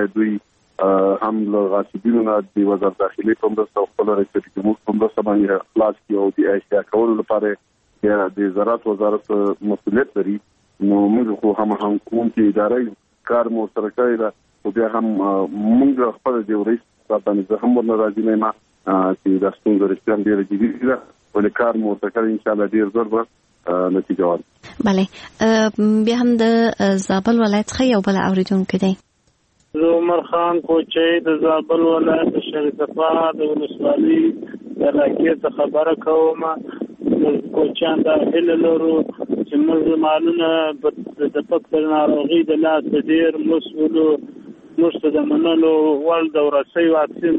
دوی هم له غاصبینو نه د وزارت داخلي په مرسته او خپل رئیس جمهور په مرسته باندې خلاص کړي او د احیا کولو لپاره د زراعت وزارت مسؤلیت لري. نو موږ خو هم کوونکې ادارې کار مو سره کړی ده او بیا هم موږ خپل د رئیس باندې زه هم ورنه راځي نه ما چې د ستونزو رښتیا ډېره جدي ده ولې کار مو سره کړی ان شاء الله ډېر زر به نتیجه ورکړي. بله بیا هم د زابل ولایت څخه یو بل اوریدونکی دی. زه عمر خان کوچی د زابل ولایت شریف آباد د ولسوالۍ د علاقې څخه خبره کوم. موږ کوچیان دا هیله لرو چې موږ مالونه د فقر ناروغۍ د لاسه ډېر مسؤلو موږ ته د منلو وړ د ورسۍ واکسین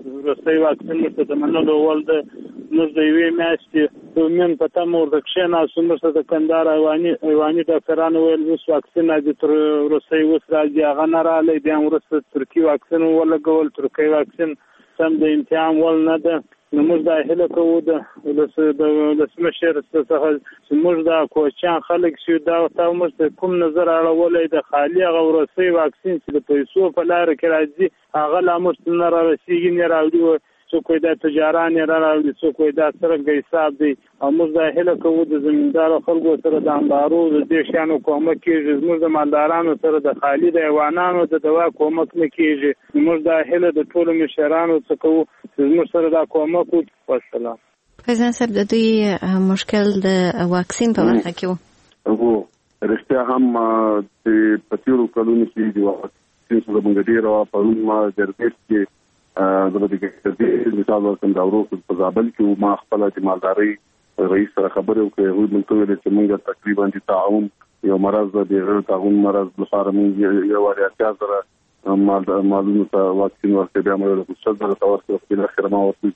موږ ته د منلو وړ د موږ د یوې میاشتې دومین په تمه ورته کښېناستو. موږ ته د کندهار حیواني ډاکټرانو ویل اوس واکسین راځي تر روسۍ اوس راځي هغه نه راغلی. بیا وروسته ترکي واکسین ولګول. ترکي واکسین سم د امتحان وړ نه ده. نو موږ دا هیله کوو د ولسمشر څخه چې موږ دا کوچیان خلک شو دا موږ ته کوم نظر اړولی د خالي هغه وروستی واکسین چې د پیسو په لاره کې راځي هغه لا موږ ته نه رارسېږي نه راوړي. څوک وایي دا تجاران یې راوړي څوک وایي دا څرنګه حساب دی. او موږ دا هیله کوو د زمیندارو خلکو سره د امبارو د دې شیانو کومک کېږي. زموږ د مالدارانو سره د خالي د حیوانانو د دوا کومک نه کېږي. موږ دا هیله د ټولو مشرانو څخه کوو چې زموږ سره دا کومک وکړي. والسلام. فیضان صاحب د دوی مشکل د واکسین په برخه کې و رښتیا هم په تېرو کلونو کې د واکسین سره موږ ډېره پرون ما ګردش کې د مثال ورکړم دا ورو په زابل کې ما خپل د مالدارۍ رئیس سره خبرې وکړې. هغوی موږ ته ویل چې موږ تقریبا د تعاون یو مرض د غیر تعاون مرض لپاره موږ یو وړیا سره مالونو ته واکسین ورکړي. بیا موږ له څه سره تاسو په اخر ما ورته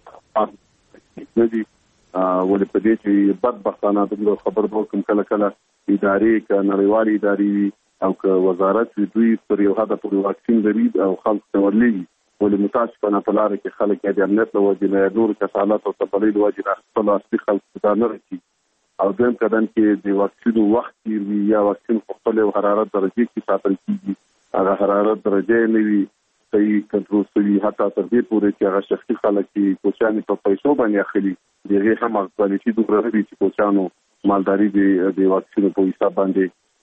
نه دي ولې په دې چې بدبختانه د خبر ورکوم کله ادارې ک نړیوالې ادارې او ک وزارت دوی پر یو هدف پر واکسین لري او خلک ته ورلېږي ولې متاسفانه په لار کې خلک د امنیت له وجې نه نور کسالات او تبلیغ له وجې نه خپل اصلي خلک ته نه رسي. او دیم کدان کې د واکسین وخت یا واکسین خپل حرارت درجه کې ساتل کیږي. هغه حرارت درجه نه وي صحیح کنټرول شوی حتی تر دې پورې چې هغه شخصي خلک چې کوچیان په پیسو باندې اخلي دغه هم کوالیټي دوه لري چې کوچیانو مالداري د واکسین په حساب باندې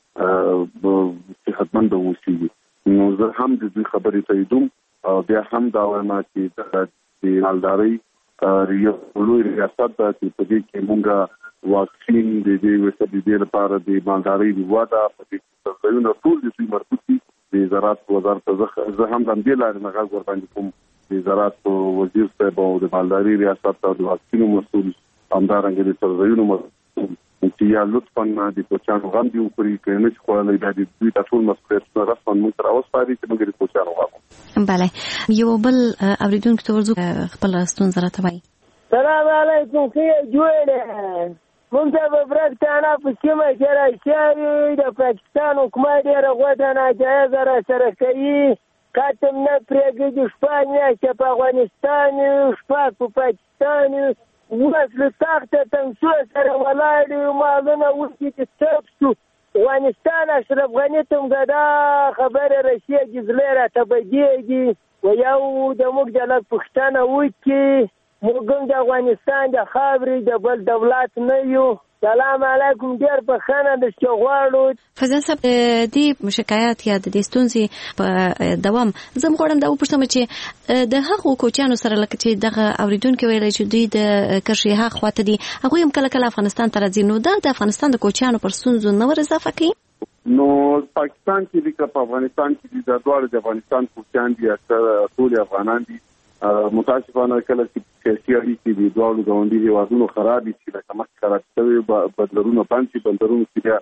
صحتمند اوسي. نو زه هم د دې خبرې تاییدوم او بیا هم دا وایم چې د مالداري یو لوی ریاست چې په دې کې موږ واکسین د دې وسیلې لپاره د مالداري د واده په دې ځایونو ټول د مربوط دي. د زراعت وزارت زه هم د دې لارې نه غږ ورباندې کوم. د زراعت وزیر صاحب او د مالداري ریاست او د واکسینو مسؤل همدارنګه د ځایونو مسؤل چې یا لطفاً د کوچیانو غم دی وکړي کنه چې خلک د دې ټول مسؤلیت رسماً موږ تر اوسه پاري چې موږ د کوچیانو غم. بله یو بل اوریدونکو ته ورځو خپل ستونزه راته وایي. سلام علیکم خیر جوړه موږ په برتانیا په سیمه کې راځي د پاکستان حکومت ډېر غوډه ناجایز را سره کوي. کاتم نه پرېږدي شپانیا چې په افغانستان شپه په پاکستان وصل تخت تنسو سره ولاړ مالونه وځي چې تاسو افغانستان اشرف غنی ته دا خبره رسیږي زلره ته بګيږي و یو د موږ د لک پښتنه وکی موږ د افغانستان د خاورې د بل دولت نه یو. سلام علیکم ډیر په خانه د شغواړو. فضل صاحب دې شکایت یا د ستونزې په دوام زم غواړم دا وپوښتم چې د هغو کوچیانو سره لکه چې دغه اوریدونکو ویل چې دوی د کرشي خواته دي هغه هم کله افغانستان ته راځي. نو دا د افغانستان د کوچیانو پر ستونزو نه ور اضافه کوي. نو پاکستان کې د افغانستان کې د دوه د افغانستان کوچیان دي اکثر ټول افغانان دي. متاسفانه کله چې سیاسي اړیکې د دوه غونډې هیوادونو خراب دي لکه مخکې خراب شوي بدلونونه پانسي بندرونو کې د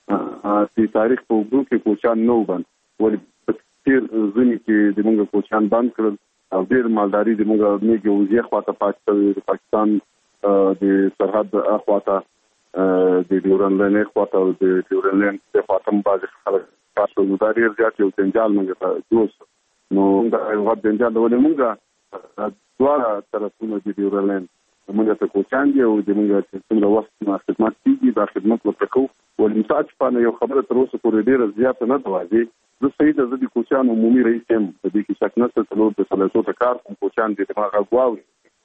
تاریخ په اوږدو کې کوچیان نه وبند ولې په تیر ځینې کې د موږ کوچیان بند کړل او ډېر مالداري د موږ میږي وزې خواته پاتې شوې. د پاکستان د سرحد اخواته د ډیورن لاین خواته او د ډیورن لاین د خواته بعض خلک پاتې شو. دا ډېر زیات یو جنجال موږ ته جوړ نو دا یو جنجال ولې موږ دواړه طرفونه د ډیورن لاین موږ ته کوچیان دي او د موږ څومره وخت ما خدمت کیږي دا خدمت وکړو ولې تاسو په یو خبره تر اوسه پورې ډېر زیات نه دوازي زه سید د کوچیانو عمومي رئیس یم د دې کې شک نشته څلور د سلسو ته کار کوم کوچیان د دماغ غواوي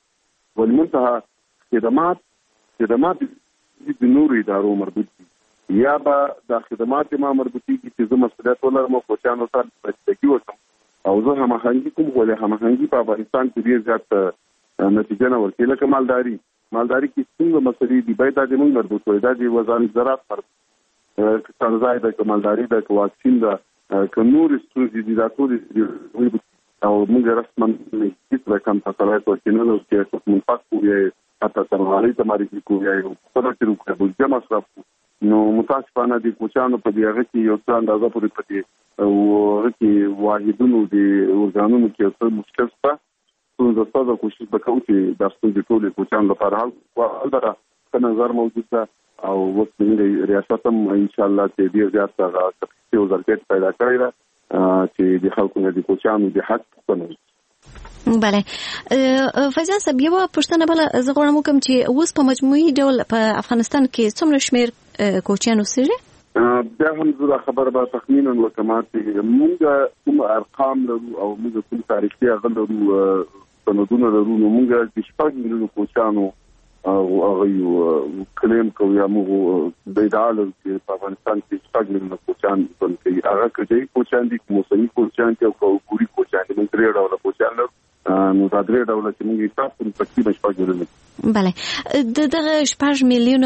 والمنتهى خدمات د نورو ادارو مربوط دي یا به د خدمات ما مربوطي چې زه مسؤلیت ولرم کوچیانو سره پرېږدي وکم او زه هماهنګي کوم ولې هماهنګي په افغانستان کې ډېر زیات نتیجه نه ورکوي لکه مالداري کې څنګه مسلې دي باید د موږ مربوط وي دا د وزارت زراعت پر څنګه د مالداري د واکسین د کنور ستونزې دي دا ټول او موږ رسما هیڅ رقم تاسو ورکینو چې منفق کوی حتی ترغالي ته معرفي کوی او په دې کې د جمع مصرف نو متاسفانه د کوچانو په دې هغه کې یو څه اندازه پورې پټي او هغه کې واحدونو د ورګانونو کې څه مشکل شته څنګه تاسو کوشش وکړئ چې د ستونزې ټول کوچانو لپاره حل البته په نظر موجود ده او وخت د ریاست هم ان شاء الله چې ډیر زیات کپاسټي او ظرفیت پیدا کړی دا چې د خلکو د کوچانو د حق څخه بله فیضان صاحب یو پوښتنه بل زه غواړم وکم چې اوس په مجموعي ډول په افغانستان کې څومره شمیر کوچیان اوسېږي بیا هم زه خبر به تخمینا وکم چې موږ کوم ارقام لرو او موږ کوم تاریخي غلرو سندونه لرو نو موږ د شپږ میلیونو کوچیانو او هغه کلیم کوي موږ د ډالر چې په افغانستان کې شپږ میلیونه کوچیان کوي هغه کوي کوچیان دي موسمي کوچیان او ګوري کوچیان دي موږ درې ډول کوچیان لرو نو دا درې ډول چې موږ تاسو په تقریبا شپږ میلیونه بله دغه شپږ میلیونه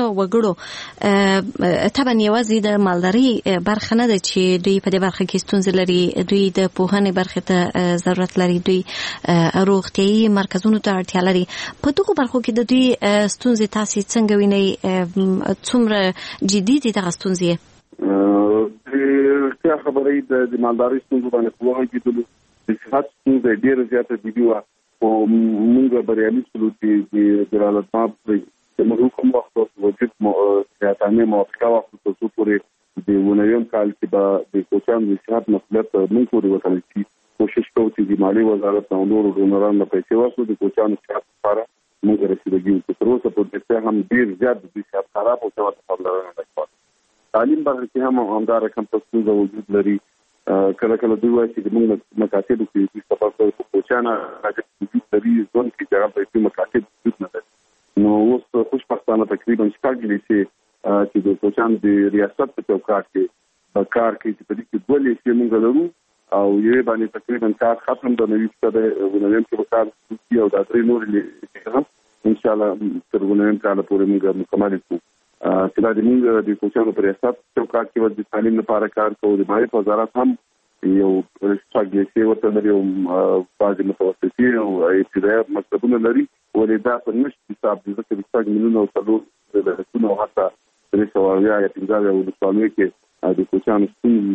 وګړو طبعا یوازې د مالداري برخه نه ده چې دوی په دې برخه کې ستونزې لري دوی د پوهنې برخه ته ضرورت لري دوی روغتیايي مرکزونو ته اړتیا لري په دغه برخو کې د دوی ستونزې تاسو څنګه وینئ څومره جدي دي دغه ستونزې د خبرې د مالداري ستونزو باندې خبرې کېدل د صحت ستونزې ډېر زیاته دي او موږ بریالي شولو چې د جلالت ماب د محکوم وخت وجود سیاستانه موافقه وخت څو پورې د ونویم کال کې به د کوچیانو د صحت مسؤلیت موږ پورې وکړل چې کوشش کوو چې د مالی وزارت او نورو ډونرانو له پیسې واخلو د کوچیانو صحت لپاره موږ رسیدګي وکړو تر اوسه په دې هم ډېر زیات د صحت خراب او څه خبره نه ده تعلیم برخه کې هم همدار کم څه وجود لري کله کله دوی وایي چې موږ مکاتب کې د تفاصیل په کوچانه راځي چې ځون کې ځای په مکاتب وجود نه ده نو اوس خوشبختانه تقریبا شپږ چې د کوچان د ریاست په چوکاټ کې کار کوي چې په دې کې ولې چې موږ لرو او یې باندې تقریبا کار ختم د نوې څخه د ونویم کې وکړ چې او د درې نور لې ان شاء الله تر ونویم کال پورې موږ مکمل کوو چې دا د موږ د کوچانو پر ریاست چوکاټ کې د تعلیم لپاره کار کوو د مالی وزارت هم یو څنګه چې ورته لري او بعض متوسطي او ابتدایي مکتبونه لري ولې دا په نشي حساب د څنګه میلیونه او څلور د رسونو حتی د سوالیا یا پنځه او د سوالو کې د کوچانو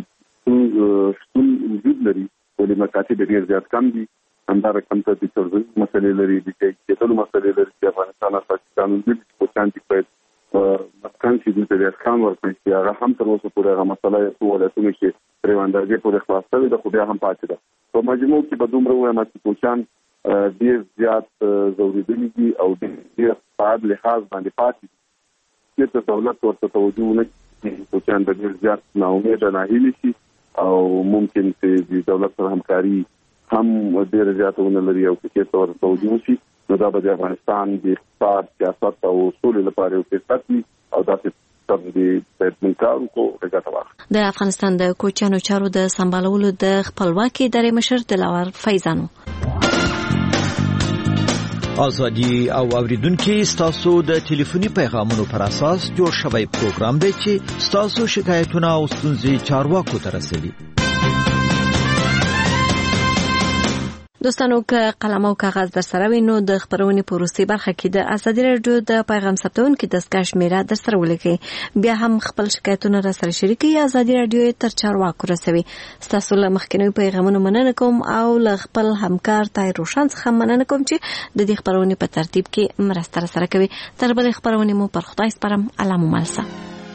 ستون وجود لري ولې مکاتب ډېر زیات کم دي همدار کم ته د ترځي مسلې لري د کېدلو مسلې لري چې افغانستان اساسي قانون دی چې کوچان دي مکان چې د ریاستان ورکړي چې هغه هم تر اوسه پورې هغه مسله یې ولایتونه کې پریواندګي پورې خلاصوي د خو بیا هم پاتې ده په مجموع کې به دومره وایم چې کوچان ډېر زیات ضروري دي او ډېر په لحاظ باندې پاتې دي چې دولت ورته توجه نه کوي کوچان د ډېر زیات ناامیده ناهیلي شي او ممکن چې د دولت سره همکاري هم ډېر زیاتونه لري او چې څور توجه شي نو دا به د افغانستان د اقتصاد سیاست او اصول لپاره یو فرصت وي او دا د افغانستان د کوچیانو چارو د سمبالولو د خپلواکي ادارې مشر دلاور فیضانو ازادي او اوریدونکو ستاسو د ټلیفوني پیغامونو پر اساس جوړ شوی پروګرام دی چې ستاسو شکایتونه او ستونزې چارواکو ته رسوي دوستانو که قلم او کاغذ در سره وي نو د خبرونې په وروستۍ برخه کې د ازادي راډیو د پیغام ثبتونکو دستګاه شمیره در سره ولیکئ بیا هم خپل شکایتونه را سره شریکئ ازادي راډیو تر چارواکو رسوي ستاسو له مخکینیو پیغامونو مننه کوم او له خپل همکار طاهر روشن څخه مننه کوم چې د دې خبرونې په ترتیب کې مرسته سره کوي تر بلې خبرونې مو پر خدای سپارم الله مو ملسه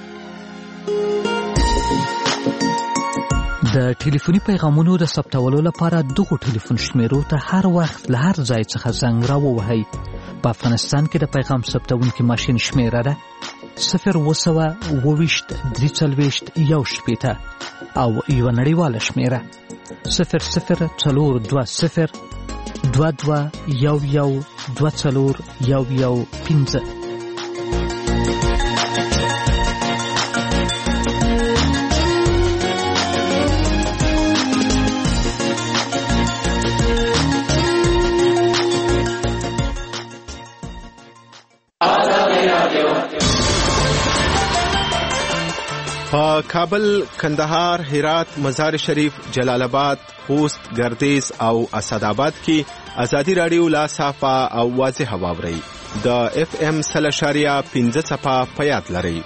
د ټلیفوني پیغامونو د ثبتولو لپاره دغه ټلیفون شمیرو ته هر وخت له هر ځای څخه زنګ راووهئ. په افغانستان کې د پیغام ثبتونکو ماشین شمیره ده 0202340 او یو نړیواله شمیره 004222112415. کابل، کندهار، هرات، مزار شریف، جلال آباد، خوست، گردیز او اسداباد کې ازادي رادیو لا صافه او واضح واوري د FM 0.15 صفه په یاد لري.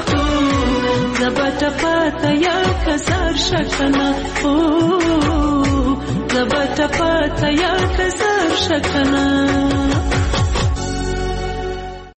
زبټ پاته یا کسر شکنه ټپه تیار کزر شکنه